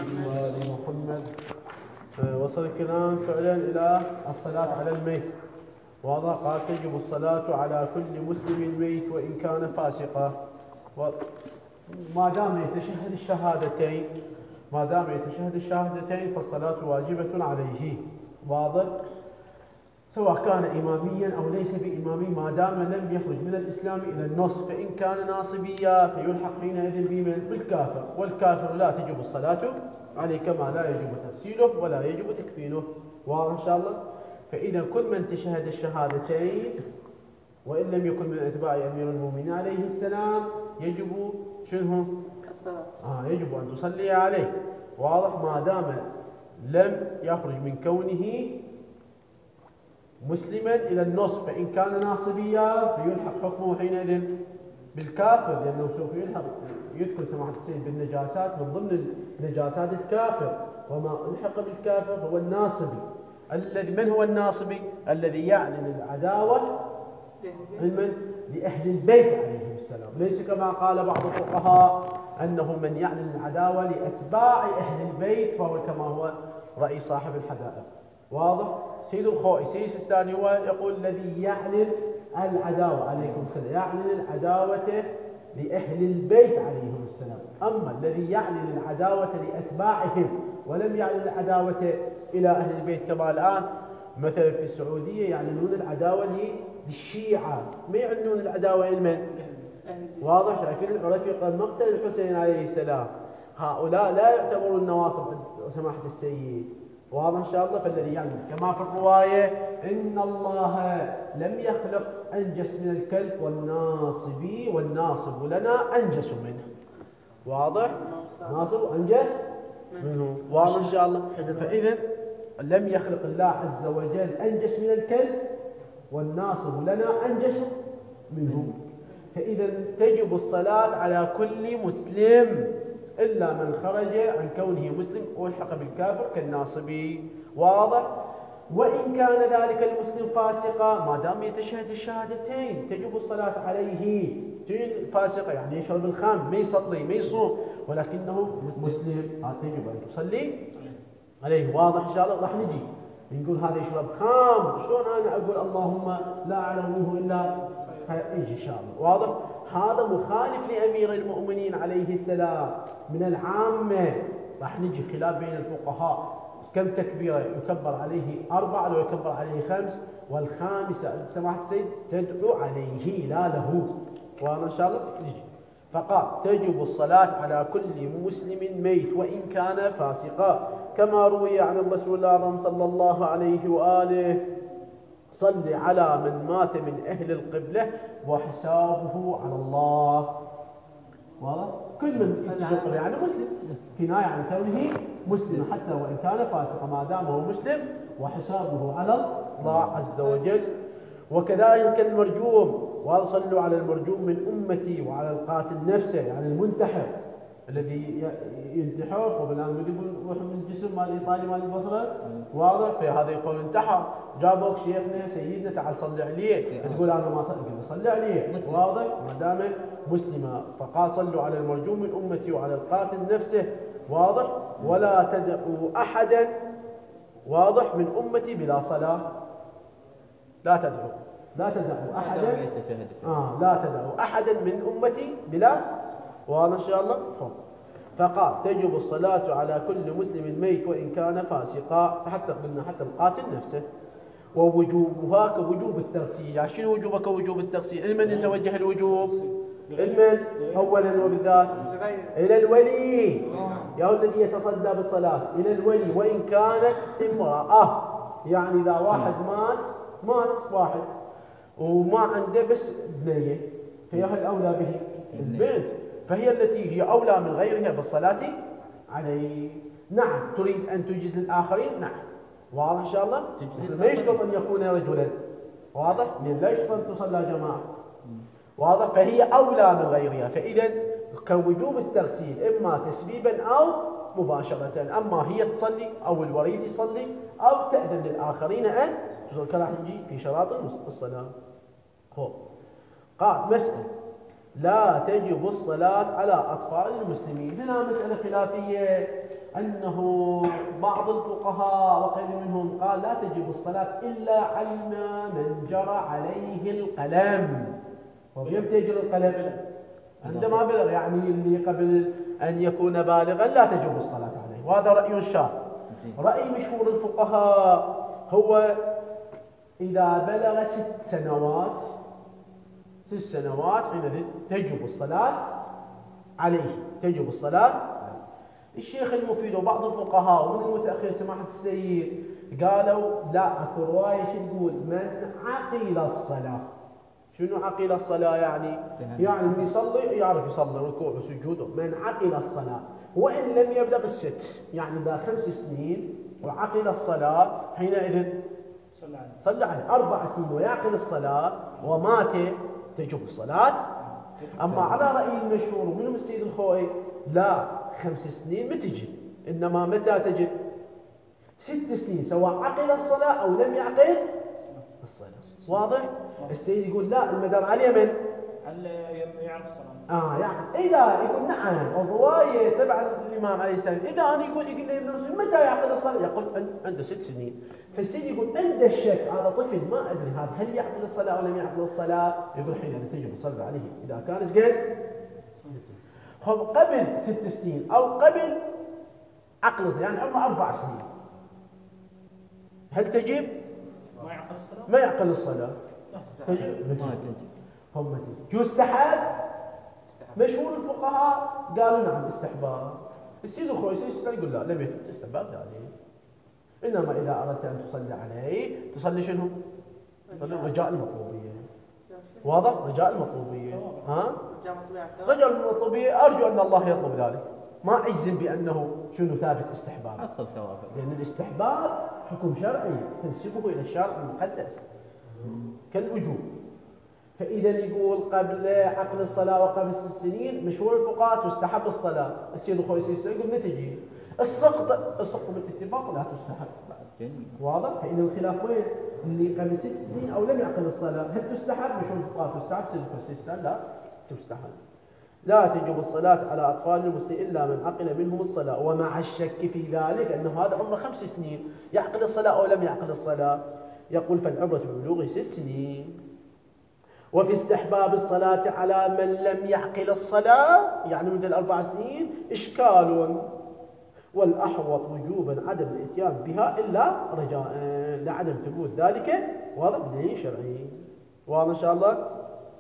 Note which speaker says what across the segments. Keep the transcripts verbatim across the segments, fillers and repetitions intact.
Speaker 1: وآل محمد. وصل الكلام فعلا إلى الصلاة على الميت. واضح. قال تجب الصلاة على كل مسلم ميت وإن كان فاسقا. ما دام يتشهد الشهادتين ما دام يتشهد الشهادتين فالصلاة واجبة عليه. واضح. سواء كان إماميا أو ليس بإمامي ما دام لم يخرج من الإسلام إلى النص، فإن كان ناصبيا فيلحق حينئذ بمن؟ بالكافر، والكافر لا تجب الصلاة عليه كما لا يجب تغسيله ولا يجب تكفينه. واضح إن شاء الله. فإذا كل من تشهد الشهادتين وإن لم يكن من أتباع أمير المؤمنين عليه السلام يجب شنو؟
Speaker 2: الصلاة.
Speaker 1: آه يجب أن تصلي عليه. واضح. ما دام لم يخرج من كونه مسلما إلى النصف، فإن كان ناصبيا فيلحق حكمه حينئذ بالكافر، لأنه سوف يلحق يذكر سماحة السيد بالنجاسات من ضمن نجاسات الكافر، وما الحق بالكافر هو الناصبي. الذي من هو الناصبي؟ الذي يعلن العداوة من لأهل البيت عليهم السلام، ليس كما قال بعض الفقهاء أنه من يعلن العداوة لأتباع أهل البيت فهو كما هو رأي صاحب الحدائق. واضح. سيد الخوئي سيد السيستاني هو يقول الذي يعلن العداوة عليكم السلام، يعلن العداوة لأهل البيت عليهم السلام. أما الذي يعلن العداوة لأتباعهم ولم يعلن العداوة إلى أهل البيت كما الآن مثلا في السعودية يعلنون العداوة للشيعة، ما يعلنون العداوة لمن؟ واضح. شايفين رفيق مقتل الحسين عليه السلام، هؤلاء لا يعتبرون نواصب سماحة السيد. واضح إن شاء الله. فالذي يعني كما في الرواية إن الله لم يخلق أنجس من الكلب والناصبي والناصب لنا أنجس منه. واضح. ناصب أنجس منه. واضح إن شاء الله. فإذا لم يخلق الله عز وجل أنجس من الكلب والناصب لنا أنجس منه. فإذا تجب الصلاة على كل مسلم إلا من خرج عن كونه مسلم والحق بالكافر كالناصبي. واضح. وإن كان ذلك المسلم فاسقا ما دام يتشهد الشهادتين تجب الصلاة عليه. فاسقا يعني يشرب الخمر، ما يصلي ما يصوم، ولكنه مسلم تجب أن تصلي عليه. واضح إن شاء الله. راح نجي نقول هذا يشرب خمر، شلون أنا أقول اللهم لا أعلم منه إلا يجي إن شاء الله. واضح. هذا مخالف لأمير المؤمنين عليه السلام من العامة. راح نجي خلاف بين الفقهاء كم تكبيرة يكبر عليه أربع لو يكبر عليه خمس، والخامسة سماحة السيد تدعو عليه لا له. واضح إن شاء الله. نجي فقال تجب الصلاة على كل مسلم ميت وإن كان فاسقا كما روي عن الرسول الأعظم صلى الله عليه وآله صل على من مات من أهل القبلة وحسابه على الله. واضح. كل من في القبلة يعني مسلم، كناية عن كونه مسلم حتى وإن كان فاسقا ما دام هو مسلم وحسابه على الله عز وجل. وكذلك المرجوم. وصلوا على المرجوم من أمتي وعلى القاتل نفسه يعني المنتحر الذي ينتحر وبالآن يقول روح من الجسم مال الإيطالي مال البصرة. واضح. في هذا يقول انتحر، جابوك شيخنا سيدنا تعال صلي عليه، تقول أنا ما صلي، يقول صلي عليه. واضح. ما دام مسلما. فقال صلوا على المرجوم من أمتي وعلى القاتل نفسه. واضح. ولا تدعوا أحدا واضح من أمتي بلا صلاة. لا تدعوا لا تدعوا أحدا آه لا تدعوا أحدا من أمتي بلا. واضح إن شاء الله. فقال تجب الصلاة على كل مسلم ميت وإن كان فاسقا، حتى قلنا حتى القاتل نفسه. ووجوبها كوجوب التغسيل. يعني شنو وجوبها كوجوب التغسيل؟ لمن يتوجه الوجوب؟ لمن؟ أولا وبالذات إلى الولي، يا الذي يتصدى بالصلاة إلى الولي وإن كانت امرأة. يعني إذا واحد مات مات واحد وما عنده بس بنية فهي الأولى به البنت، فهي التي هي أولى من غيرها بالصلاة عليه. نعم. تريد أن تجيز للآخرين؟ نعم. واضح إن شاء الله. ما يشترط أن يكون رجلا. واضح. لا يشترط أن تصلى جماعة. واضح. فهي أولى من غيرها. فإذا كوجوب التغسيل إما تسبيبا أو مباشرة. أما هي تصلي أو الوريد يصلي أو تأذن للآخرين أن تصلي. كما نجي في شراط الصلاة. قال مسألة لا تجب الصلاة على أطفال المسلمين. هنا مسألة خلافية، أنه بعض الفقهاء وقيل منهم قال لا تجب الصلاة إلا على من جرى عليه القلم. ويمتى يجري القلم؟ عندما بلغ، يعني اللي قبل أن يكون بالغا لا تجب الصلاة عليه، وهذا رأي شاذ. رأي مشهور الفقهاء هو إذا بلغ ست سنوات ست سنوات حينئذ تجب الصلاة عليه، تجب الصلاة. الشيخ المفيد وبعض الفقهاء ومن المتأخر سماحة السيد قالوا لا، اكو رواية شو تقول؟ من عقل الصلاة. شنو عقل الصلاة يعني؟ يعني من يصلي يعرف يصلي ركوع وسجوده، من عقل الصلاة، وإن لم يبلغ الست، يعني إذا خمس سنين وعقل الصلاة حينئذ صلى عليه صلى عليه أربع سنين ويعقل الصلاة ومات تجب الصلاة. أما على رأي المشهور ومنهم السيد الخوئي لا، خمس سنين ما تجب، إنما متى تجب؟ ست سنين سواء عقل الصلاة أو لم يعقل الصلاة. واضح؟ السيد يقول لا، المدار على من؟
Speaker 2: على يعرف الصلاة.
Speaker 1: اه يعني إذا يقول نعم الرواية تبع الإمام عليه السلام، إذا أنا يقول يقول لي ابن مسعود متى يعقل الصلاة؟ يقول عنده ست سنين. فالسيد يقول عند الشك، هذا طفل ما أدري هذا هل يعقل الصلاة أو لم يعقل الصلاة؟ يقول حين تجب الصلاة عليه إذا كانت قد خب قبل ست سنين أو قبل عقل الصلاة، يعني عمره أربع سنين، هل تجب؟
Speaker 2: ما يعقل الصلاة؟
Speaker 1: ما يعقل الصلاة.
Speaker 2: تجب؟
Speaker 1: ما تجب. هم تجب. يستحب؟ مشهور الفقهاء قالوا نعم استحباب. السيد الخويسي يقول لا، لم يثبت استحباب ذلك، انما اذا اردت ان تصلي عليه تصلي شنو؟ تصلي رجاء المطلوبيه. واضح؟ رجاء المطلوبيه. ها؟ رجاء المطلوبيه، ارجو ان الله يطلب ذلك، ما اجزم بانه شنو ثابت استحباب،
Speaker 3: حصل ثواب،
Speaker 1: لان الاستحباب حكم شرعي تنسبه الى الشرع المقدس كالوجوب. فإذا يقول قبل عقل الصلاة وقبل ست سنين مشهور الفقهاء تستحب الصلاة. السيد الخويسي يقول ما تجي السقط، السقط بالاتفاق لا تستحب. واضح؟ فإذا الخلاف وين؟ اللي قبل ست سنين أو لم يعقل الصلاة هل تستحب؟ مشهور الفقهاء تستحب، السيد الخويسي لا تستحب. لا تجب الصلاة على أطفال المسلمين إلا من عقل منهم الصلاة، ومع الشك في ذلك أنه هذا عمره خمس سنين يعقل الصلاة أو لم يعقل الصلاة، يقول فالعبرة ببلوغه ست سنين. وفي استحباب الصلاة على من لم يعقل الصلاة، يعني من الأربع سنين، إشكال، والأحوط وجوبا عدم الإتيان بها إلا رجاء لعدم ثبوت ذلك واضح بدليل شرعي. واضح إن شاء الله؟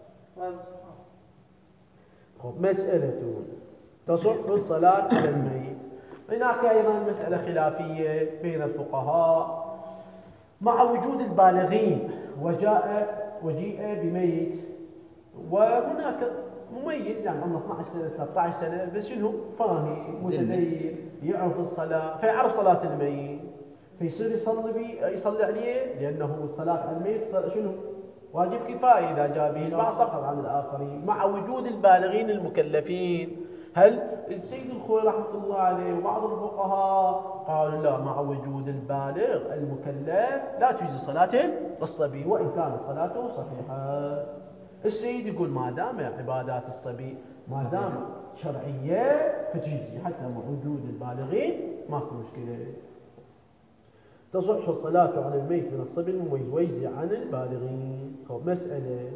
Speaker 1: خب مسألة تصح الصلاة على الميت. هناك أيضا مسألة خلافية بين الفقهاء مع وجود البالغين، وجاء وجيء بميت وهناك مميز يعني عمره اثنعش سنة ثلاثة عشر سنة بس شنو فاهم متدين يعرف الصلاة فيعرف صلاة الميت فيصير يصلي بي يصلي عليه، لأنه صلاة على الميت شنو واجب كفاية إذا جاء به البعض سقط عن الآخرين. مع وجود البالغين المكلفين، هل السيد الخوئي رحمة الله عليه وبعض الفقهاء قالوا لا، مع وجود البالغ المكلف لا تجزي صلاة الصبي وإن كانت صلاته صحيحة. السيد يقول ما دام عبادات الصبي ما دام شرعية فتجزي حتى مع وجود البالغين ماكو مشكلة. تصح الصلاة على الميت من الصبي المميز ويجزي عن البالغين. مسألة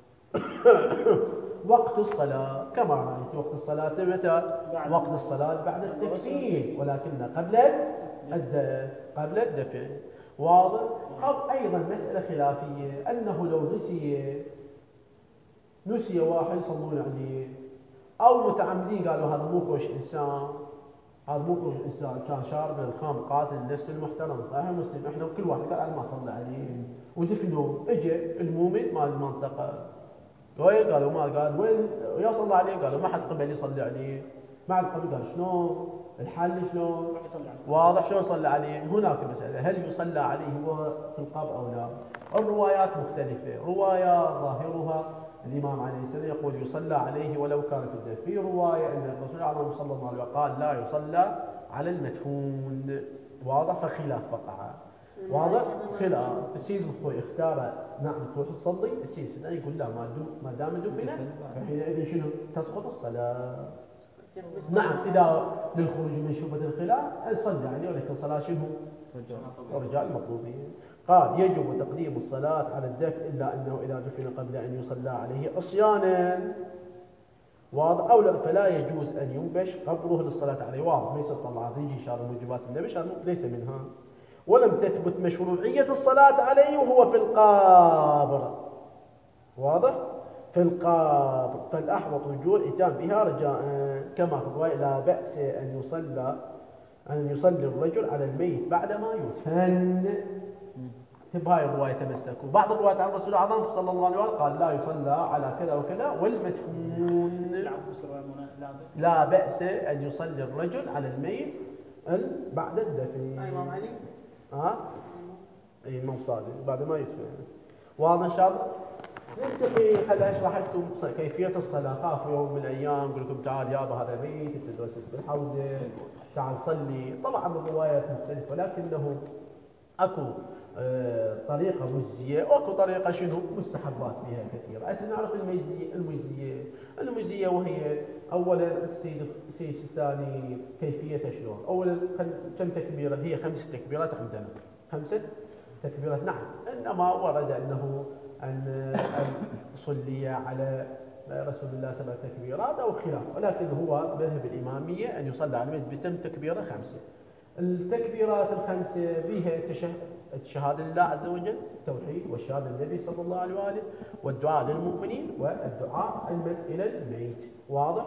Speaker 1: وقت الصلاة كما رأيت وقت الصلاة متى؟ وقت الصلاة بعد التكفير، ولكن قبل الدفع قبل الدفع. واضح؟ أو أيضا مسألة خلافية أنه لو نسي نسي واحد يصلون عليه أو متعمدين قالوا هذا مو خوش إنسان، هذا مو خوش إنسان كان شارب الخام قاتل النفس المحترم صحيح مسلم، احنا كل واحد قال أنا ما صلى عليه ودفنوه. اجى المؤمن مال المنطقة وين قالوا ما قال وين يا صلى عليه، قالوا ما حد قبل يصلي عليه، ما حد قبل. قال شلون الحل شلون؟ واضح شلون صلى عليه؟ هناك مسألة هل يصلى عليه هو في القبر أو لا؟ الروايات مختلفة، رواية ظاهرها الإمام عليه السلام يقول يصلى عليه ولو كان في الدفن، في رواية أن الرسول عليه صلى الله عليه وسلم قال لا يصلى على المدفون. واضح؟ فخلاف وقع. واضح؟ خلاف السيد الخوي اختار نعم تروح تصلي، السيد الثاني يقول لا ما دام ما دام دفن فحينئذ شنو؟ تسقط الصلاة. نعم إذا للخروج من شبهة الخلاف نصلي عليه، ولكن صلاة شنو؟ رجال مطلوبين. قال يجب تقديم الصلاة على الدفن إلا أنه إذا دفن قبل أن يصلى عليه عصيانا واضح أو لا فلا يجوز أن ينبش قبره للصلاة عليه. واضح ليس طلعات يجي شار موجبات النبش هذا ليس منها. ولم تثبت مشروعية الصلاة عليه وهو في القبر. واضح؟ في القبر فالأحوط رجوع الإتيان بها رجاء كما في الرواية لا بأس أن يصلى أن يصلي الرجل على الميت بعدما يدفن. بهاي الرواية تمسكوا. بعض الروايات عن الرسول الأعظم صلى الله عليه وسلم قال لا يصلى على كذا وكذا والمدفون لا بأس أن يصلي الرجل على الميت بعد الدفن.
Speaker 3: أي إمام علي؟
Speaker 1: ها؟ أي إمام صادق بعد ما يدفن. واضح إن شاء الله؟ ننتقي خليني أشرح لكم كيفية الصلاة. خاف يوم من الأيام أقول لكم تعال يابا هذا ميت تدرس بالحوزة تعال صلي. طبعا الروايات مختلفة ولكنه أكو طريقة مجزية واكو طريقة شنو مستحبات فيها كثير. هسه نعرف الميزية الميزية الميزية وهي أولا السيد السيد الثاني كيفية شلون. أولا كم تكبيرة؟ هي خمس تكبيرات عندنا خمسة تكبيرات. نعم إنما ورد أنه أن صلي على رسول الله سبع تكبيرات أو خلاف، ولكن هو مذهب الإمامية أن يصلى على الميت بتم تكبيرة خمسة. التكبيرات الخمسة بها الشهادة لله عز وجل التوحيد والشهادة للنبي صلى الله عليه وآله والدعاء للمؤمنين والدعاء إلى الميت. واضح؟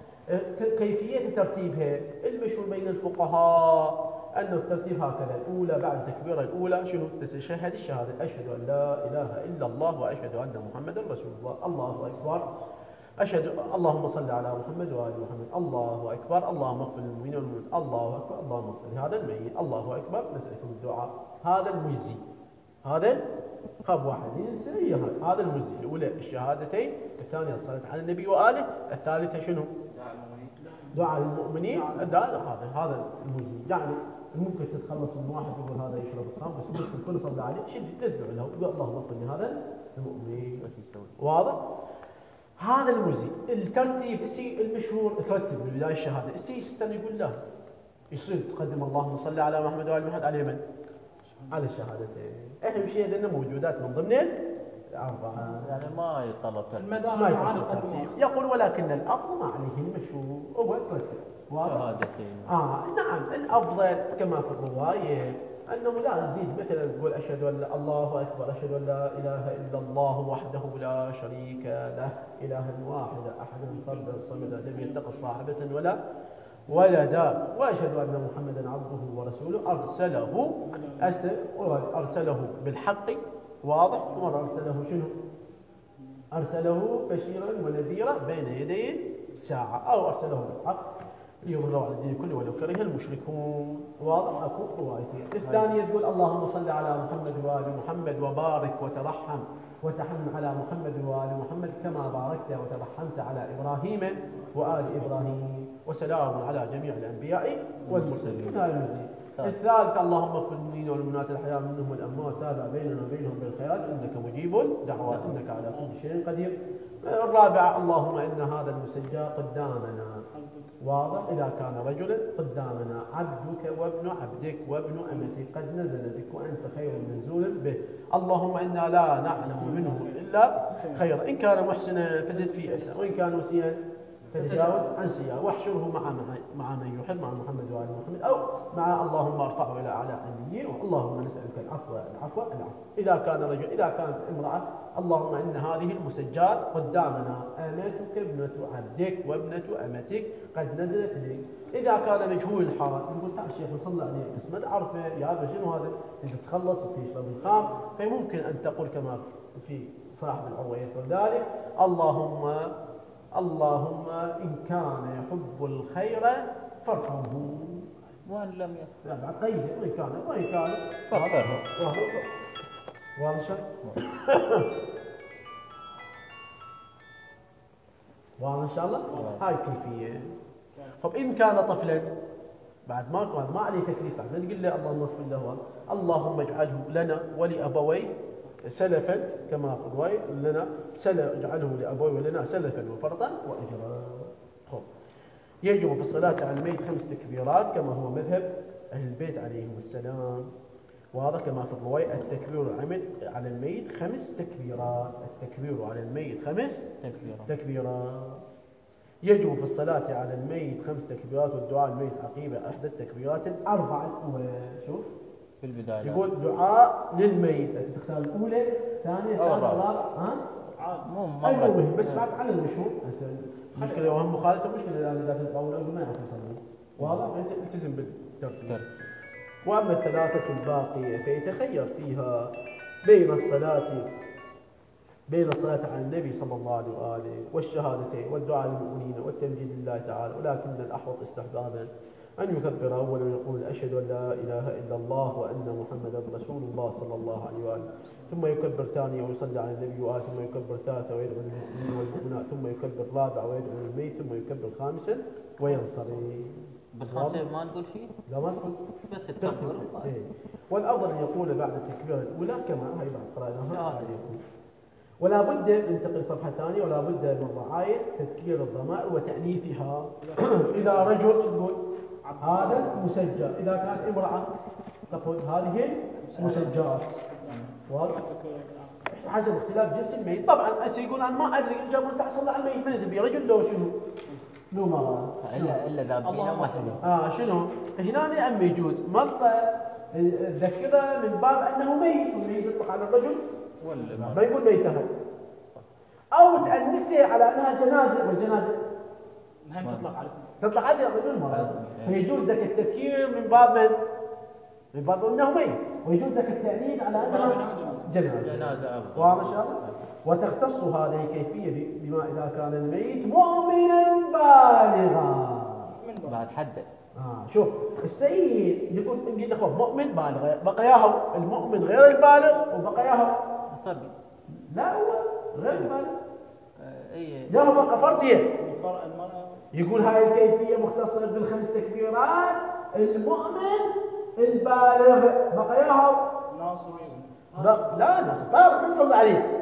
Speaker 1: كيفية ترتيبها المشهور بين الفقهاء أن الترتيب هكذا: الأولى بعد التكبيرة الأولى شنو؟ تشهد الشهادة أشهد أن لا إله إلا الله وأشهد أن محمدا رسول الله. الله أكبر أشهد اللهم صل على محمد وآل محمد. الله أكبر اللهم اغفر للمؤمنين والمؤمنات. الله أكبر اللهم اغفر لهذا الميت. الله أكبر نسألكم الدعاء. هذا المجزي. هذا خاب واحد ينسى هذا المجزي. الأولى الشهادتين، الثانية الصلاة على النبي وآله، الثالثة شنو؟ دعاء للمؤمنين. هذا هذا المجزي. يعني ممكن تتخلص من واحد يقول هذا يشرب الخمر بس مش الكل صلى عليه شد تدعو له يقول اللهم اغفر لهذا المؤمن. واضح؟ هذا المجزي. الترتيب السي المشهور ترتب بالبدايه الشهاده. السي الثاني يقول لا يصير تقدم اللهم صل على محمد وآل محمد على من؟ على الشهادتين. اهم شيء لانه موجودات من ضمن الاربعه
Speaker 4: يعني ما يطلب
Speaker 2: المدار
Speaker 1: ما
Speaker 2: عن
Speaker 1: يطلب
Speaker 2: التقديم.
Speaker 1: يقول ولكن الافضل ما عليه المشهور هو الترتيب.
Speaker 4: شهادتين.
Speaker 1: اه نعم الافضل كما في الروايه انه لا نزيد مثلا تقول اشهد ان لا الله اكبر اشهد ان لا اله الا الله وحده لا شريك له اله واحد احد فردا صمدا لم يتخذ صاحبه ولا ولدا واشهد ان محمدا عبده ورسوله ارسله ارسله بالحق. واضح؟ وارسله شنو؟ ارسله بشيرا ونذيرا بين يدي الساعه او ارسله بالحق ليظهره على الدين كله ولو كره المشركون. واضح؟ اكو روايتين. الثانيه تقول اللهم صل على محمد وآل محمد وبارك وترحم وتحنن على محمد وآل محمد كما باركت وترحمت على ابراهيم وآل ابراهيم وسلام على جميع الانبياء والمرسلين. هذا المزيد. الثالث اللهم اغفر للمؤمنين والمؤمنات الحياة منهم والاموات تابع بيننا وبينهم بالخيرات انك مجيب الدعوات انك على كل شيء قدير. الرابعه اللهم ان هذا المسجى قدامنا. واضح؟ إذا كان رجلا قدامنا عبدك وابن عبدك وابن أمتك قد نزل بك وأنت خير منزول به. اللهم إنا لا نعلم منه إلا خيرا إن كان محسنا فزد في إحسان وإن كان مسيئا فتجاوز عن سيئة واحشره مع مع من يحب مع محمد وآل محمد أو مع اللهم ارفعه إلى أعلى عليين. اللهم نسألك العفو العفو العفو. إذا كان رجل إذا كانت امرأة اللهم إن هذه المسجات قدامنا أمتك ابنة عبدك وابنة أمتك قد نزلت لك. إذا كان مجهول الحال نقول تعال الشيخ نصلي عليه بس ما تعرفه يا شنو هذا أنت تخلص وتشرب الخام فممكن أن تقول كما في صاحب العروة يذكر ذلك اللهم اللهم إن كان يحب الخير فارحمه
Speaker 4: وإن لم يكن
Speaker 1: لا بعد قيد وإن كان وإن كان
Speaker 4: فارحمه.
Speaker 1: واضح؟ واضح إن شاء الله؟ هاي الكيفية. طب إن كان طفلا بعد ما ما عليه تكليف، بعد ما تقول له اللهم اغفر له، اللهم اجعله لنا ولأبويه سلفا كما في الرواية لنا سلف اجعله لأبويه ولنا سلفا وفرطا وأجرا. خب يجب في الصلاة على الميت خمس تكبيرات كما هو مذهب أهل البيت عليهم السلام، وهذا كما في الرواية التكبير العمد على الميت خمس تكبيرات، التكبير على الميت خمس
Speaker 4: تكبيرات.
Speaker 1: تكبيرات. يجب في الصلاة على الميت خمس تكبيرات والدعاء الميت عقيبة إحدى التكبيرات الأربع الأولى. شوف
Speaker 4: في البداية
Speaker 1: يقول دعاء للميت، بس تختار الأولى الثانية
Speaker 4: أو
Speaker 1: الثالثة
Speaker 4: الرابعة.
Speaker 1: الرابعة. ها؟
Speaker 2: عاد
Speaker 4: مو
Speaker 1: أي
Speaker 4: مرة.
Speaker 1: مهم، بس بعد على المشهور. المشكلة وهم مخالفة، مشكلة الآن إذا كنت أولى ما يعرف يصلي، واضح؟ فأنت التزم بالترتيب.
Speaker 4: ترتيب.
Speaker 1: وأما الثلاثة الباقية فيتخير فيها بين الصلاة بين الصلاة على النبي صلى الله عليه وآله والشهادتين والدعاء للمؤمنين والتمجيد لله تعالى، ولكن الأحوط استحبابا أن يكبر أولا ويقول أشهد أن لا إله إلا الله وأن محمدا رسول الله صلى الله عليه وآله، ثم يكبر ثانيا ويصلي على النبي وآله، ثم يكبر ثالثا ويدعو للمؤمنين والمؤمنات، ثم يكبر رابعا ويدعو للميت، ثم يكبر خامسا وينصرف.
Speaker 4: بالخمسة ما نقول شيء؟
Speaker 1: لا ما تقول
Speaker 4: بس التكبير.
Speaker 1: إيه. والأفضل أن يقول بعد التكبيرة الأولى كما هي بعد قرأناها، ولا بد من انتقل صفحة ثانية، ولا بد من رعاية تذكير الضمائر وتأنيثها. إذا رجل تقول هذا مسجى، إذا كانت امرأة تقول هذه مسجات، واضح؟ حسب اختلاف جنس الميت. طبعا هسه يقول انا ما ادري جابوا انت حصل على الميت من تبي رجل لو شنو؟ لو مرأة
Speaker 4: الا الا ذا بينا ما حلو.
Speaker 1: اه شنو؟ هنا يا عمي يجوز مرة تذكره من باب انه ميت، والميت يطلق على الرجل
Speaker 4: ولا
Speaker 1: ما يقول ميتها، او تأنثه على انها جنازة، والجنازة
Speaker 2: مهم تطلق على
Speaker 1: تطلق على الرجل المرأة، فيجوز لك التذكير من باب من؟ من باب انه ميت، ويجوز لك التأنيث على انها جنازة.
Speaker 4: جنازة أفضل.
Speaker 1: واضح ان شاء الله؟ وتختص هذه الكيفية بما إذا كان الميت مؤمنا بالغا.
Speaker 4: بعد حدد.
Speaker 1: آه شوف السيد يقول نقول له مؤمن بالغ، بقياه المؤمن غير البالغ وبقياه
Speaker 4: صبي.
Speaker 1: لا هو غير البالغ.
Speaker 4: آه اي.
Speaker 1: لا هو بقى فرضية.
Speaker 2: المرأة
Speaker 1: يقول هاي الكيفية مختصرة بالخمس تكبيرات، المؤمن البالغ بقياه
Speaker 2: ناصبي.
Speaker 1: لا ناس بالغ من صلى عليه.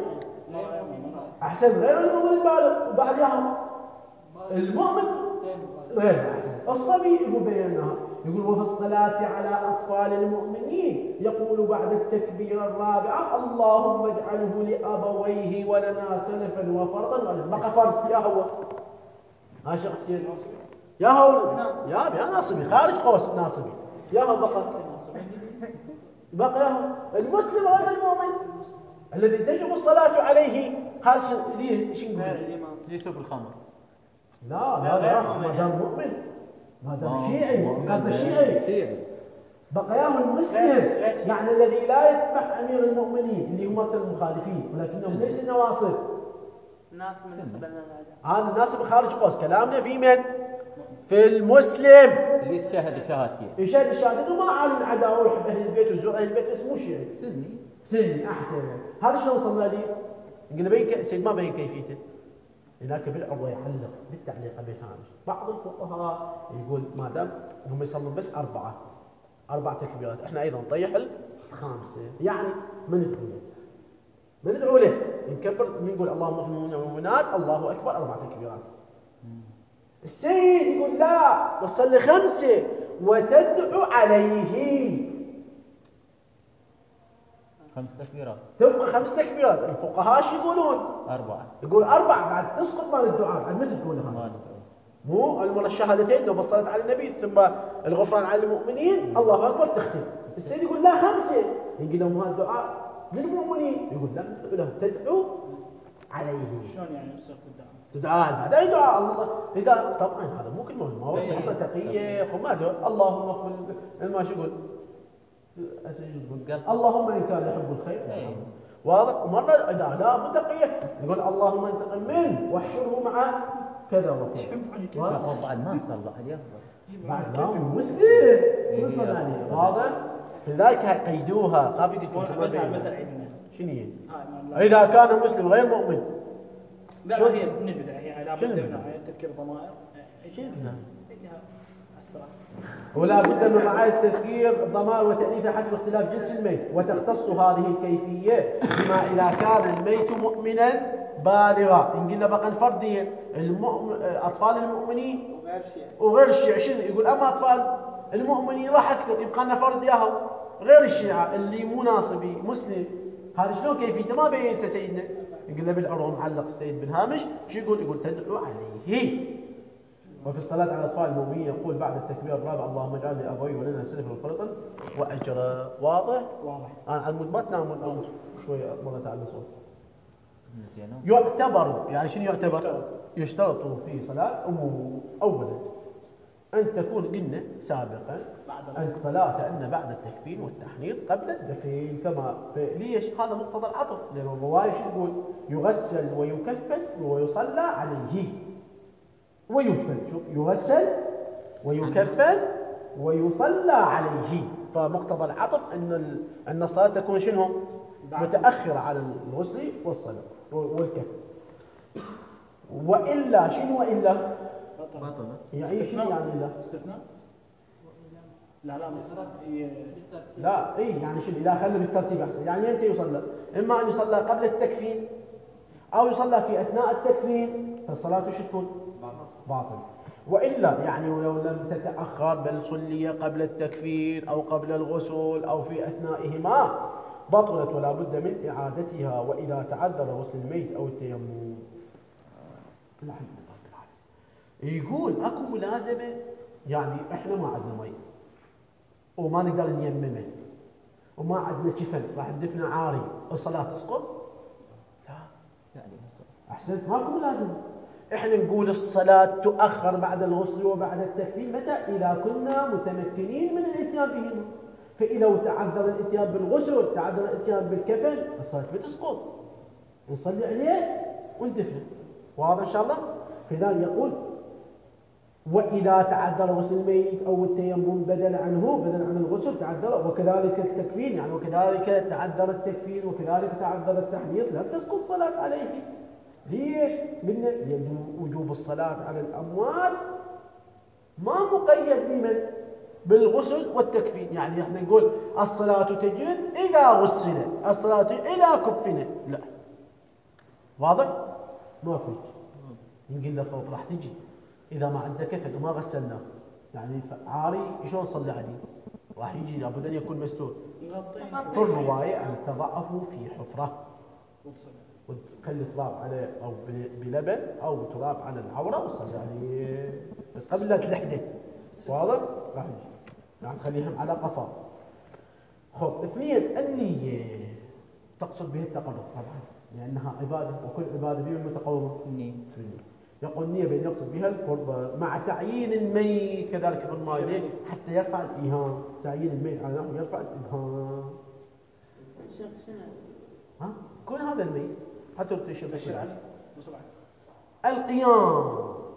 Speaker 1: أحسن غير المؤمن البالغ وبعدها المؤمن غير أحسن. الصبي يقول بينها، يقول وفي الصلاة على أطفال المؤمنين يقول بعد التكبيرة الرابعة اللهم اجعله لأبويه ولنا سلفا وفرضا ولنا. بقى فرض يا هو ها شيخ حسين يا هو يا يا ناصبي خارج قوس ناصبي يا هو بقى بقى يا هو المسلم غير المؤمن الذي تجب الصلاة عليه. هذا شيء شو نقول؟
Speaker 4: يشرب الخمر.
Speaker 1: لا لا لا ما دام مؤمن، ما دام شيعي، قصده شيعي
Speaker 4: شيعي
Speaker 1: بقياه المسلم، يعني الذي لا يتبع امير المؤمنين اللي هم المخالفين ولكنهم ليس نواصب.
Speaker 3: الناس من نسبة
Speaker 1: هذا الناس بخارج قوس، كلامنا في من؟ في المسلم
Speaker 4: اللي يتشهد الشهادتين.
Speaker 1: يشهد الشهادتين وما عالم العداوه ويحب اهل البيت ويزور اهل البيت، اسمه شيعي
Speaker 4: سني.
Speaker 1: سني احسن. هذا شلون صلى لي؟ قلنا بين سيد ما بين كيفيته، هناك بالعروه يعلق بالتعليق بالهامش. بعض الفقهاء يقول ما دام هم يصلون بس اربعه اربع تكبيرات، احنا ايضا نطيح الخامسه، يعني ما ندعو له ما ندعو له نكبر نقول اللهم اغفر للمؤمنين والمؤمنات الله اكبر اربع تكبيرات. السيد يقول لا وصلي خمسه وتدعو عليه
Speaker 4: خمس تكبيرات.
Speaker 1: تبقى خمس تكبيرات. الفقهاء شو يقولون؟
Speaker 4: أربعة.
Speaker 1: يقول أربعة بعد تسقط مال الدعاء، بعد مثل تقولها
Speaker 4: ما ندعو.
Speaker 1: مو المرة الشهادتين لو بصلت على النبي ثم الغفران على المؤمنين الله أكبر تختم. السيد يقول لا خمسة، يقول لهم هذا الدعاء للمؤمنين، يقول لا ندعو لهم تدعو عليه.
Speaker 2: شلون يعني يصير تدعى؟
Speaker 1: تدعاء بعد أي دعاء الله إذا طبعا هذا مو كل ما هو طريقة تقية ما دعاء اللهم اغفر ما شو يقول اللهم ان كان يحب الخير واضح. ومره اذا لا متقيه يقول اللهم انتقم منه واحشره مع كذا وكذا.
Speaker 4: بعد ما صلى عليه
Speaker 1: بعد لا مسلم وصل عليه واضح. لذلك قيدوها خاف يقول لكم
Speaker 2: بس المسألة عندنا
Speaker 1: شنو هي؟ اذا كان مسلم غير مؤمن
Speaker 2: لا هي من البدع هي لا بد منها تذكير الضمائر.
Speaker 1: شنو
Speaker 2: السلام.
Speaker 1: ولا بد من رعاية تذكير الضمائر وتأنيثها حسب اختلاف جنس الميت، وتختص هذه الكيفية بما إذا كان الميت مؤمنا بالغا. إن قلنا بقى نفردين المؤمن أطفال المؤمنين
Speaker 3: وغير شيء
Speaker 1: وغير الشيعة، شنو يقول؟ أما أطفال المؤمنين راح أذكر يبقى لنا فرد ياهم غير الشيعة اللي مو ناصبي مسلم. هذا شلون كيفيته؟ ما بين أنت سيدنا. يقول له بالعروة معلق السيد بن هامش شو يقول؟ يقول تدعو عليه. وفي الصلاة على الأطفال المؤمنين يقول بعد التكبير الرابع اللهم اجعل لأبوي ولنا سلفا وفرطا وأجرا. واضح؟
Speaker 2: واضح.
Speaker 1: أنا على المود ما تنامون شوية مرة تعلى صوت.
Speaker 4: زين.
Speaker 1: يعتبر يعني شنو يعتبر؟
Speaker 2: يشترط.
Speaker 1: يشترط في صلاة أمور. أولا أن تكون قلنا سابقا
Speaker 2: بعد
Speaker 1: أن الصلاة أن بعد التكفين والتحنيط قبل الدفين. كما ليش؟ هذا مقتضى العطف، لأن الرواية شو تقول؟ يغسل ويكفن ويصلى عليه ويدفن. شوف، يغسل ويكفن ويصلى عليه. فمقتضى العطف أن أن الصلاة تكون شنو؟ متأخرة على الغسل والصلاة والكفن. وإلا شنو؟ وإلا
Speaker 4: باطلة.
Speaker 1: يعني شنو يعني إلا؟
Speaker 2: استثناء؟ لا لا مفترض هي
Speaker 1: لا اي يعني شنو؟ اذا خلوا بالترتيب احسن. يعني امتى يصلى؟ اما ان يصلى قبل التكفين او يصلى في اثناء التكفين فالصلاه شو تكون؟ باطل. والا يعني ولو لم تتاخر بل صلي قبل التكفين او قبل الغسل او في اثنائهما بطلت ولا بد من اعادتها. واذا تعذر غسل الميت او التيمم. الحمد لله رب العالمين. يقول اكو ملازمه، يعني احنا ما عندنا مي وما نقدر نيممه وما عندنا كفن راح ندفنه عاري، الصلاه تسقط؟ لا احسنت، ماكو ملازمه. احنا نقول الصلاه تؤخر بعد الغسل وبعد التكفين متى؟ اذا كنا متمكنين من الاتيان بهما. فاذا تعذر الاتيان بالغسل تعذر الاتيان بالكفن الصلاه بتسقط، نصلي عليه وندفنه. واضح ان شاء الله؟ فلذلك يقول وإذا تعذر غسل الميت أو التيمم بدل عنه بدل عن الغسل تعذر، وكذلك التكفين يعني وكذلك تعذر التكفين وكذلك تعذر التحنيط لا تسقط الصلاة عليه. ليش؟ قلنا لأن وجوب الصلاة على الأموات ما مقيد بمن؟ بالغسل والتكفين. يعني احنا نقول الصلاة تجب إذا غسل، الصلاة إذا كفن، لا. واضح؟ ما في. نقول له فوق راح تجي إذا ما عنده كفن وما غسلناه، يعني عاري شلون نصلي عليه؟ راح يجي لابد أن يكون مستور. في الرواية أن تضعه في حفرة وتخلي تراب عليه أو بلبن أو تراب على العورة وتصلي عليه، بس قبل لا تلحده. واضح؟ راح يجي راح تخليهم على قفاه. خب اثنين، النية تقصد به التقرب طبعا لأنها عبادة وكل عبادة به المتقومة النية. يقول النية بأن يقصد بها القرب مع تعيين الميت كذلك في الماء حتى يرفع الإيهام. تعيين الميت على نحو يرفع الإيهام.
Speaker 3: شيخ شنو؟
Speaker 1: ها؟ كون هذا الميت حتى تشوف
Speaker 2: بشير علي بسرعة.
Speaker 1: القيام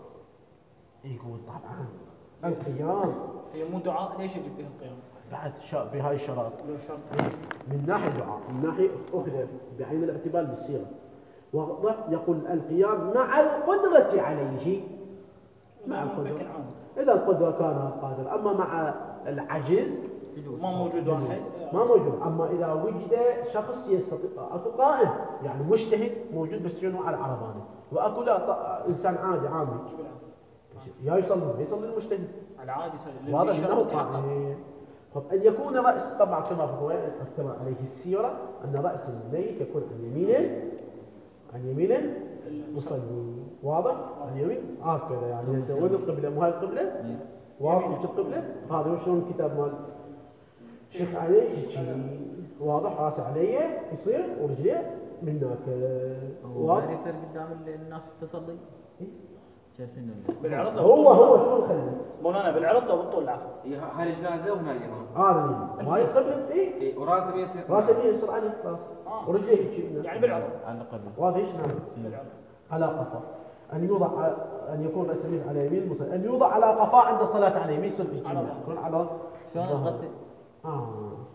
Speaker 1: يقول طبعا القيام
Speaker 2: هي مو دعاء، ليش يجب به القيام؟
Speaker 1: بعد بهاي الشرائط
Speaker 2: لو شرط
Speaker 1: من ناحية دعاء من ناحية أخرى بعين الاعتبار بالسيرة. واضح؟ يقول القيام مع القدرة عليه. مع القدرة إذا القدرة كان قادر، أما مع العجز
Speaker 2: ما موجود واحد
Speaker 1: ما موجود. أما إذا وجد شخص يستطيع، أكو قائم يعني مجتهد موجود بس شنو على عربانه، وأكو لا إنسان عادي عامي يا يصلي يصلي المجتهد
Speaker 2: العادي يصلي.
Speaker 1: واضح أنه قائم. طب أن يكون رأس طبعا كما في الرواية كما عليه السيرة أن رأس الميت يكون عن يمينه عن يمين المصلي. واضح؟ عن يمين هكذا يعني وين القبلة؟ مو هاي القبلة؟ واضح وش القبلة؟ هذا شلون الكتاب مال شيخ عليه هيجي واضح، راسه عليه يصير ورجليه من هناك.
Speaker 4: واضح يصير قدام الناس تصلي؟ شايف شنو؟
Speaker 2: بالعرض
Speaker 1: هو هو شلون خليه؟
Speaker 2: مولانا بالعرض او بالطول العفو.
Speaker 5: هاي الجنازة وهنا الإمام.
Speaker 1: هذا اليمين وهاي القبلة اي
Speaker 5: إيه وراسه بيصير.
Speaker 1: راسه يمين يصير عليه راسه ورجليه هيجي
Speaker 2: يعني بالعرض
Speaker 4: على قبل.
Speaker 1: واضح ايش نعم؟
Speaker 2: بالعرض
Speaker 1: على قفا. أن يوضع أن يكون رأس اليمين على يمين المصلي، أن يوضع على قفاه عند الصلاة على يمين يصير يكون على
Speaker 4: شلون الغسل؟
Speaker 1: آه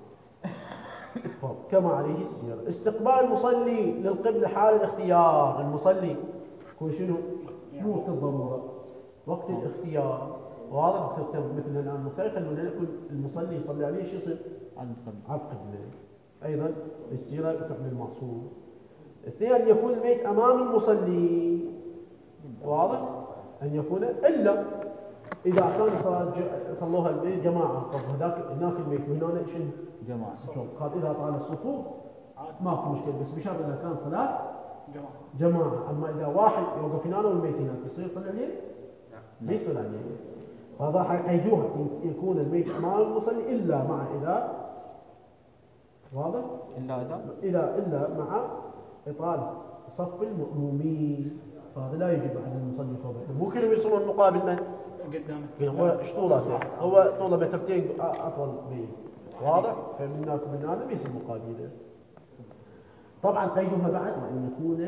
Speaker 1: كما عليه السير. استقبال المصلي للقبلة حال الاختيار. المصلي يكون شنو؟ مو وقت الضرورة، وقت الاختيار واضح وقت مثل الان المختلف انه يكون المصلي يصلي عليه شو يصير؟
Speaker 4: على القبلة.
Speaker 1: على القبله. ايضا الاستيلاء فعل المعصوم. اثنين ان يكون الميت امام المصلي. واضح؟ ان يكون الا اذا كان صلوها الميت جماعه، طب هذاك هناك الميت وهنا شنو؟
Speaker 4: جماعة.
Speaker 1: قال اذا طال الصفوف ماكو مشكله، بس بشرط اذا كان صلاه
Speaker 2: جماعة.
Speaker 1: جماعه، اما اذا واحد يوقف هنا والميت هناك يصير يصلي عليه؟ لا يصلي عليه. فهذا حيقيدوها يكون الميت امام المصلي الا مع اذا واضح؟
Speaker 4: إلا إذا
Speaker 1: اذا الا مع اطاله صف المأمومين، فهذا لا يجب على المصلي خوفه. مو كلهم يصلون مقابل من؟
Speaker 2: قدامك.
Speaker 1: هو ايش طوله؟ هو طوله مترتين اطول به. واضح؟ فمن هناك ومن هذا ما يصير مقابله. طبعا قيدها بعد وان يكون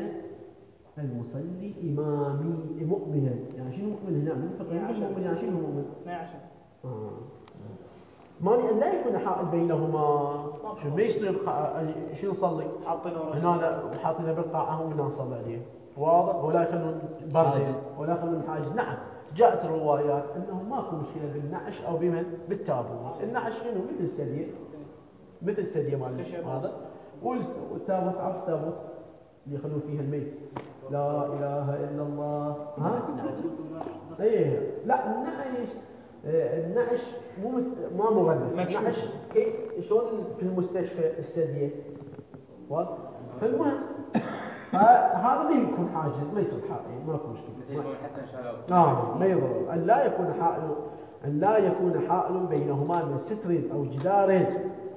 Speaker 1: المصلي امامي مؤمنا. يعني شنو مؤمن هنا؟ من الفقه المؤمن يعني شنو مؤمن؟
Speaker 2: اثني عشر.
Speaker 1: آه. مانع ان لا يكون حائل بينهما. شو ما يصير شنو نصلي؟
Speaker 2: حاطينه
Speaker 1: هنا حاطينه بالقاعه هم هنا نصلي عليه. واضح؟ ولا يخلون برد ولا يخلون حاجز. نعم جاءت الروايات انه ماكو مشكله بالنعش او بمن؟ بالتابوت. النعش شنو؟ مثل السديه. مثل السديه مال هذا. والتابوت عرف التابوت اللي يخلون فيها الميت. لا اله الا الله. ها؟ ايه لا النعش النعش مو ما مغلف. النعش كيف شلون في المستشفى السديه. واضح؟ فالمهم هذا ما يكون حاجز، ما يصير حائل، ماكو مشكله.
Speaker 5: مثل ما حسن شباب.
Speaker 1: اه ما يضر ان لا يكون حائل ان لا يكون حائل بينهما من ستر او جدار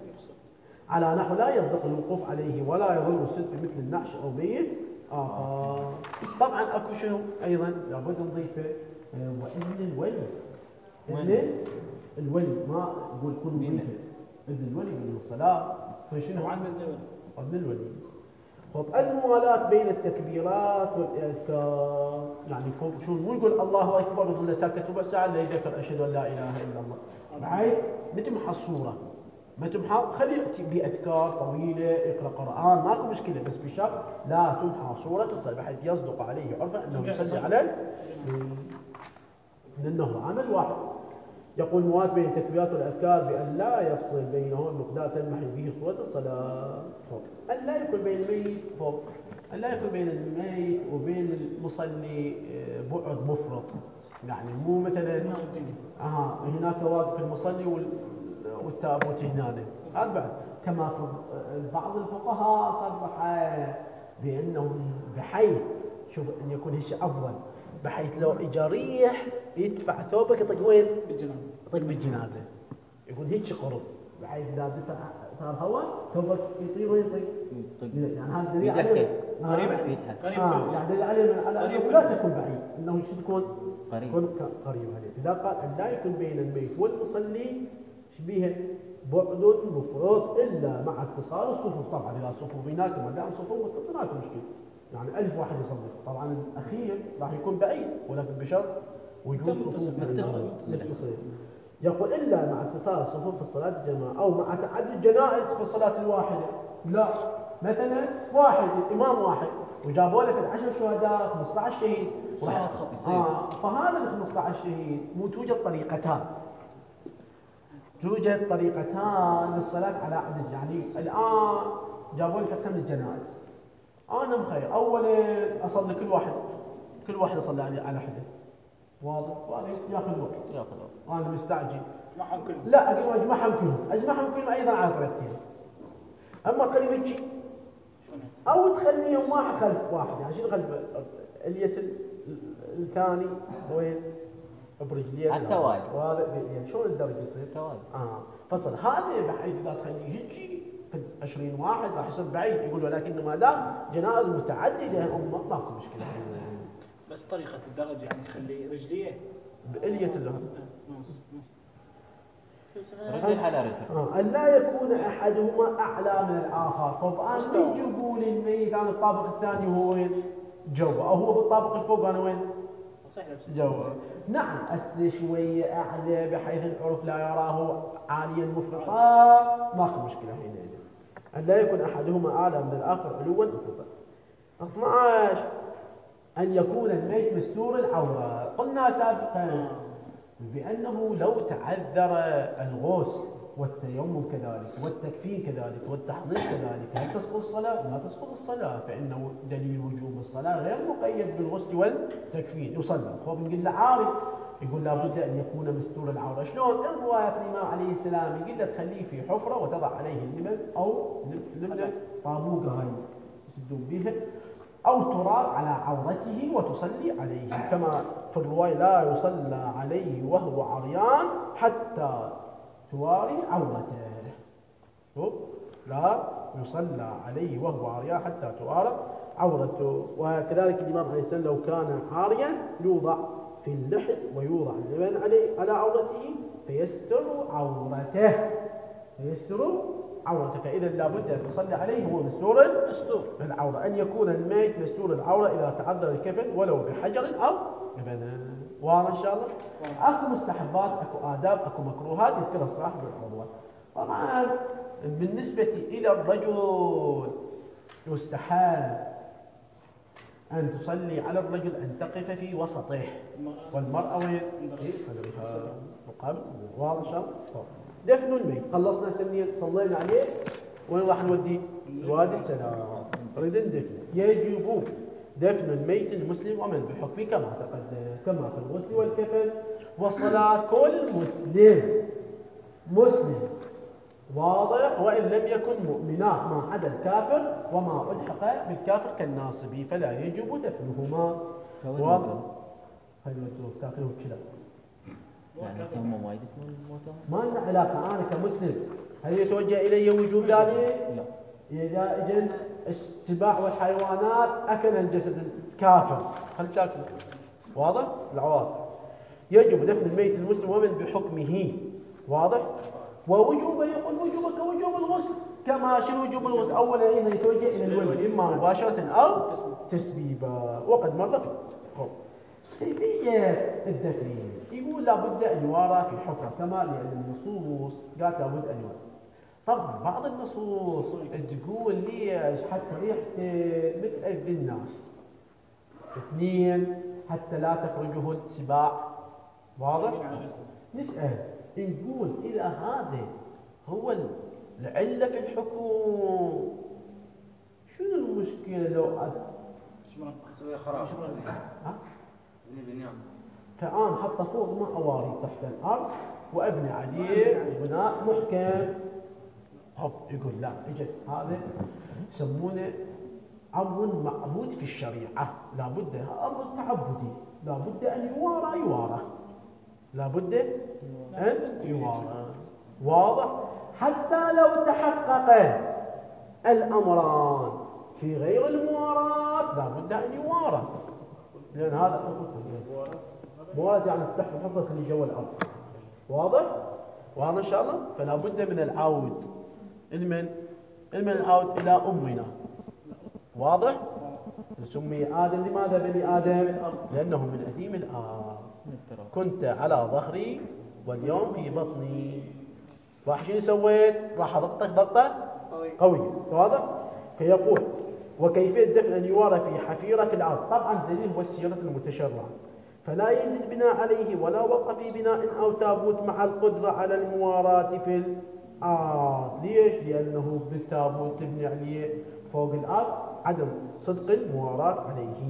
Speaker 1: على نحو لا يصدق الوقوف عليه ولا يضر الستر مثل النعش او ميت اخر. طبعا اكو شنو ايضا لابد نضيفه واذن الولي. اذن الولي ما نقول كل نضيفه. اذن الولي من الصلاه فشنو؟
Speaker 2: عن اذن الولي.
Speaker 1: اذن الولي. طب الموالاة بين التكبيرات والإذكار، يعني شو مو نقول الله أكبر وظل ساكت ربع ساعة لا يذكر أشهد أن لا إله إلا الله. بعد ما تمحى الصورة ما تمحى خلي بأذكار طويلة يقرأ قرآن ماكو مشكلة، بس بشرط لا تمحى صورة الصلاة بحيث يصدق عليه عرفة أنه يصلي على لأنه عمل واحد. يقول مواد بين التكبيرات والأذكار بأن لا يفصل بينهم مقدار تلمح به صورة الصلاة. أن لا يكون بين الميت فوق أن لا يكون بين الميت وبين المصلي بعد مفرط. يعني مو مثلا اها هناك واقف المصلي والتابوت هنا. هذا بعد كما بعض الفقهاء صرح بأنه بحيث شوف أن يكون هالشيء أفضل، بحيث لو اجى ريح يدفع ثوبك يطق وين؟
Speaker 2: بالجنازه.
Speaker 1: يطق بالجنازه. يقول هيك قرب بحيث اذا دفع صار هواء ثوبك يطير وينطق. يعني هذا دليل عليه
Speaker 2: قريب عليه. قريب
Speaker 1: اه يعني دليل عليه من على انه لا تكون بعيد، انه شو تكون؟
Speaker 4: قريب.
Speaker 1: تكون قريب عليه. اذا قال ان لا يكون بين الميت والمصلي شبيه بعد مفرط الا مع اتصال الصفوف. طبعا اذا الصفوف بيناتهم ما دام صفوف متصلات مشكله. يعني ألف واحد يصلي، طبعا الأخير راح يكون بعيد ولكن بشرط وجود صفوف متصلة. يقول إلا مع اتصال الصفوف في الصلاة الجماعة أو مع تعدد الجنائز في الصلاة الواحدة. لا مثلا واحد إمام واحد وجابوا له في عشر شهداء خمسة عشر شهيد آه فهذا ال خمسة عشر شهيد مو توجد طريقتان. توجد طريقتان للصلاة على عدد. يعني الآن جابوا له في خمس جنائز. أنا مخير أولا أصلي كل واحد كل واحد أصلي عليه على حده. واضح؟ وهذا ياخذ وقت. ياخذ وقت. أنا مستعجل.
Speaker 2: أجمعهم كلهم.
Speaker 1: لا أقول أجمعهم كلهم، أجمعهم كلهم أيضا على طريقتين. أما تخلي مجي أو تخليهم واحد خلف واحد. يعني شنو خلف؟ الية الثاني وين؟ برجليه
Speaker 4: على التوالي.
Speaker 1: وهذا يعني شلون الدرج يصير؟
Speaker 4: توالي.
Speaker 1: آه فصل هذا بحيث لا تخليه يجي عشرين واحد راح يصير بعيد. يقول ولكن ما دام جنائز متعدده الامه ماكو مشكله.
Speaker 2: بس طريقه الدرج يعني يخلي رجليه
Speaker 1: بإلية اللي
Speaker 4: رجل على رجل.
Speaker 1: آه. أن لا يكون احدهما اعلى من الاخر. طبعا يجيبوا لي الميت انا الطابق الثاني وهو وين؟ جوا، او هو بالطابق الفوق انا وين؟
Speaker 2: صحيح
Speaker 1: جوا. نعم أس شويه اعلى بحيث العرف لا يراه عاليا مفرطا ماكو مشكله حينئذ. أن لا يكون أحدهما أعلى من الآخر علوا أفضل. اثنا عشر أن يكون الميت مستور العورة. قلنا سابقا بأنه لو تعذر الغسل والتيمم كذلك والتكفين كذلك والتحنيط كذلك هل تسقط الصلاة؟ لا تسقط الصلاة، فإنه دليل وجوب الصلاة غير مقيد بالغسل والتكفين. يصلى خوف نقول له عاري، يقول لابد أن يكون مستور العورة. شلون؟ رواية الإمام عليه السلام يقول له تخليه في حفرة وتضع عليه اللبن أو لبنة طابوقة هاي يسدون بها أو تراب على عورته وتصلي عليه، كما في الرواية لا يصلى عليه وهو عريان حتى تواري عورته. لا يصلى عليه وهو عريان حتى توارى عورته. وكذلك الإمام عليه السلام لو كان عاريا يوضع في اللحد ويوضع اللبن عليه على عورته فيستر عورته فيستر عورته فإذا لابد أن تصلي عليه هو مستور العورة، أن يكون الميت مستور العورة إذا تعذر الكفن ولو بحجر أو لبن. واضح إن شاء الله؟ أكو مستحبات، أكو آداب، أكو مكروهات يذكرها صاحب العروة. طبعا بالنسبة إلى الرجل يستحب أن تصلي على الرجل أن تقف في وسطه، والمرأة وين؟ في صدرها مقابل. واضح إن شاء الله؟ دفن الميت خلصنا سنين صلينا عليه، وين راح نودي؟ وادي السلام. نريد ندفنه. يجب دفن الميت المسلم ومن بحكمه كما تقدم، كما في الغسل والكفن والصلاة. كل مسلم مسلم واضح، وإن لم يكن مؤمنا ما عدا الكافر وما ألحق بالكافر كالناصبي فلا يجب دفنهما. واضح؟ هاي تاكله الكلاب.
Speaker 4: يعني هم ما يدفنون الموتى؟
Speaker 1: ما لنا علاقة. أنا كمسلم هل يتوجه إلي وجوب ذلك؟
Speaker 4: لا.
Speaker 1: إذا إجن السباع والحيوانات أكل الجسد الكافر هل تاكل؟ واضح؟ العواطف. يجب دفن الميت المسلم ومن بحكمه. واضح؟ ووجوبه يقول وجوبه كوجوب الغسل. كما شنو وجوب الغسل؟ أولا إنه يتوجه إلى الولد إما مباشرة أو تسبيبا، وقد مر فيه. كيفية الدفن يقول لابد أن يوارى في حفرة، كما لأن النصوص قالت لابد أن يوارى. طبعا بعض النصوص تقول ليش؟ حتى ريحته بتأذي الناس. اثنين حتى لا تخرجه السباع. واضح؟ نسأل نقول إذا هذا هو العلة في الحكم شنو المشكلة لو أد
Speaker 5: اسوي خراب
Speaker 1: ها؟
Speaker 5: بنيان.
Speaker 1: فأنا حط فوق ما أواري تحت الأرض وأبني عليه بناء محكم. هب يقول لا، اجت هذا يسمونه أمر معهود في الشريعة، لابد أمر تعبدي، لابد أن يوارى يوارى لابد أن يوارى. واضح؟ حتى لو تحقق الأمران في غير المواراة لابد أن يوارى، لأن هذا موارد يعني تحت حفرة اللي جوا الأرض. واضح؟ واضح إن شاء الله؟ فلا بد من العود. المن المن العود إلى أمنا. واضح؟ سمي آدم لماذا بني آدم؟ لأنه من أديم الآب. كنت على ظهري واليوم في بطني. راح شنو سويت؟ راح أضغطك ضغطة قوية. واضح؟ فيقول وكيفية دفن أن يوارى في حفيرة في الأرض. طبعا الدليل هو السيرة المتشرعة، فلا يزيد البناء عليه ولا وقف في بناء أو تابوت مع القدرة على المواراة في الأرض. ليش؟ لأنه بالتابوت تبني عليه فوق الأرض عدم صدق المواراة عليه،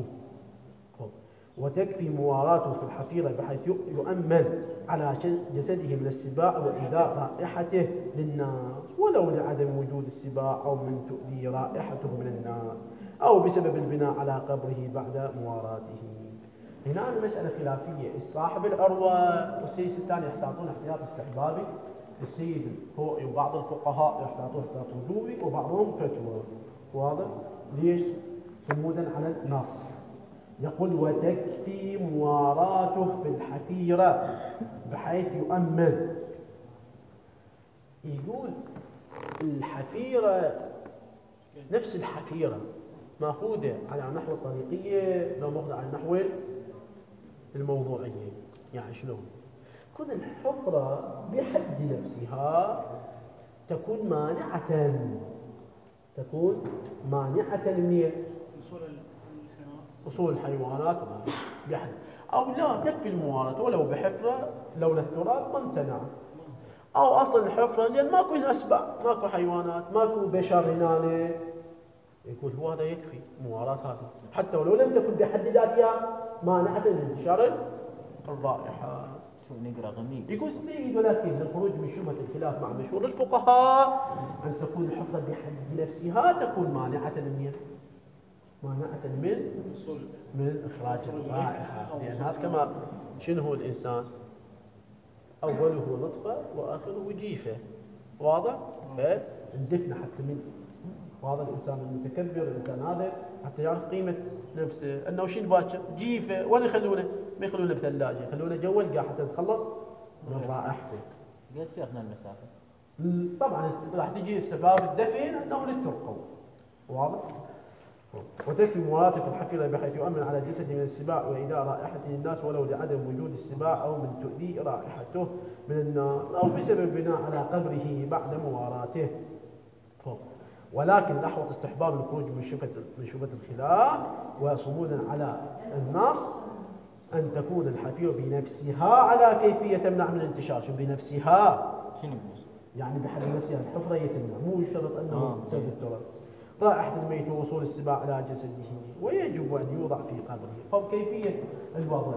Speaker 1: وتكفي مواراته في الحفيرة بحيث يؤمن على جسده من السباع وإيذاء رائحته للناس، ولو لعدم وجود السباع أو من تؤذي رائحته من الناس أو بسبب البناء على قبره بعد مواراته. هنا المسألة خلافية. صاحب العروة والسيد السيستاني يحتاطون احتياط استحبابي، السيد الخوئي وبعض الفقهاء يحتاطون احتياط وجوبي وبعضهم فتوى. واضح؟ ليش؟ صمودا على النص. يقول وتكفي مواراته في الحفيرة بحيث يؤمن. يقول الحفيرة نفس الحفيرة ماخوذة على نحو الطريقية لو ماخوذة على نحو الموضوعية. يعني شلون؟ كون الحفرة بحد نفسها تكون مانعة تكون مانعة من أصول الحيوانات بحد. أو لا تكفي الموالاة ولو بحفرة لولا التراب ما امتنع، أو أصلا الحفرة لأن ماكو أسباب، ماكو حيوانات، ماكو بشر هنا، يقول هو هذا يكفي موالاة هذه حتى ولو لم تكن بحد ذاتها مانعة من انتشار الرائحة.
Speaker 4: شو نقرا غميق.
Speaker 1: يقول السيد ولكن للخروج من شبهة الخلاف مع مشهور الفقهاء أن تكون الحفرة بحد نفسها تكون مانعة من مانعة من من إخراج الرائحة، لأن هذا كما شنو هو الإنسان؟ أوله نطفة وآخره جيفة، واضح؟ فندفن حتى من وهذا الإنسان المتكبر، الإنسان هذا حتى يعرف قيمة نفسه، أنه شنو باكر جيفة، وين يخلونه؟ ما يخلونه بثلاجة، يخلونه جوا القاع حتى نتخلص من رائحته.
Speaker 4: قد شيخنا المسافة؟
Speaker 1: طبعا راح تجي استحباب الدفن أنه للترقو، واضح؟ وتكفي موالاته في الحفيرة بحيث يؤمن على جسده من السباع وإيذاء رائحته للناس ولو لعدم وجود السباع أو من تؤذي رائحته من الناس أو بسبب بناء على قبره بعد مواراته. ولكن الأحوط استحباب الخروج من شبهة من شبهة الخلاف وصمودا على النص أن تكون الحفيرة بنفسها على كيفية تمنع من الانتشار. شو بنفسها؟
Speaker 4: شنو بنفسها؟
Speaker 1: يعني بحد نفسها الحفرة يتمنع، مو يشترط أنه بسبب التراب. رائحة الميت ووصول السباع على جسده ويجب أن يوضع في قبره. فكيفية الوضع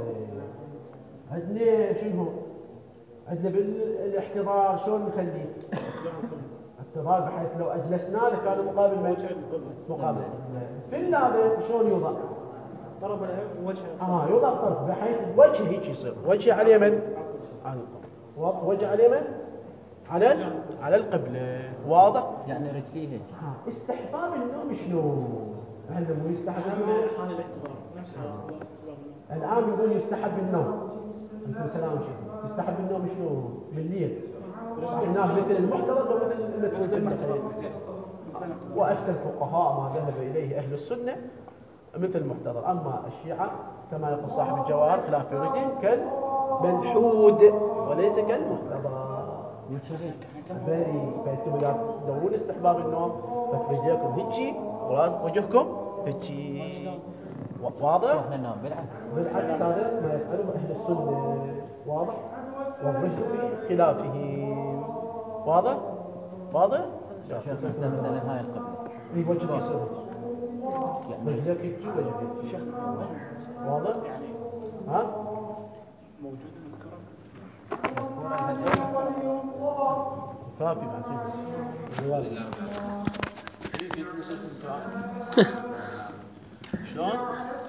Speaker 1: عندنا شنو؟ عندنا بالاحتضار شلون نخليه؟ احتضار بحيث لو أجلسناه لكان مقابل الميت مقابل في هذا شلون يوضع؟
Speaker 2: طرف وجهه
Speaker 1: اه يوضع طرف بحيث وجهه هيك يصير، وجهه على اليمن، على وجهه على اليمن على على القبلة، واضح؟
Speaker 4: يعني رجليه هيك.
Speaker 1: ها استحباب النوم شلون؟ هل مو يستحب النوم؟
Speaker 2: حال الاحتضار نفس حال
Speaker 1: الآن يقول يستحب النوم. عليكم السلام شيخ. يستحب النوم شلون؟ بالليل. هناك مثل المحتضر ومثل المتروك المحتضر. وأفتى الفقهاء ما ذهب إليه أهل السنة مثل المحتضر، أما الشيعة كما يقول صاحب الجواهر خلاف في رشدهم كالمنحود وليس كالمحتضر. بالي فانتم اذا تدورون استحباب النوم فرجليكم هيجي وجهكم هيجي، واضح؟
Speaker 4: احنا ننام بالعكس
Speaker 1: بالعكس هذا ما يفعله اهل السنه، واضح؟ والرشد في خلافه، واضح؟ واضح؟
Speaker 4: شيخ مثلا هاي القبله
Speaker 1: اي وجهك يصير رجليك هيجي وجهك
Speaker 2: شيخ
Speaker 1: واضح؟ ها؟
Speaker 2: موجود المذكره
Speaker 1: كافي بعد شيء.